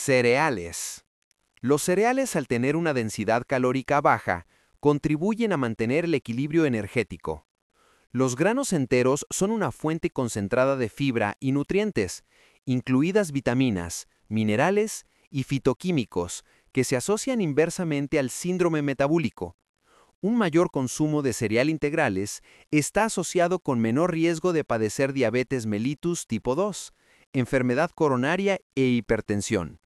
Cereales. Los cereales, al tener una densidad calórica baja, contribuyen a mantener el equilibrio energético. Los granos enteros son una fuente concentrada de fibra y nutrientes, incluidas vitaminas, minerales y fitoquímicos, que se asocian inversamente al síndrome metabólico. Un mayor consumo de cereal integrales está asociado con menor riesgo de padecer diabetes mellitus tipo 2, enfermedad coronaria e hipertensión.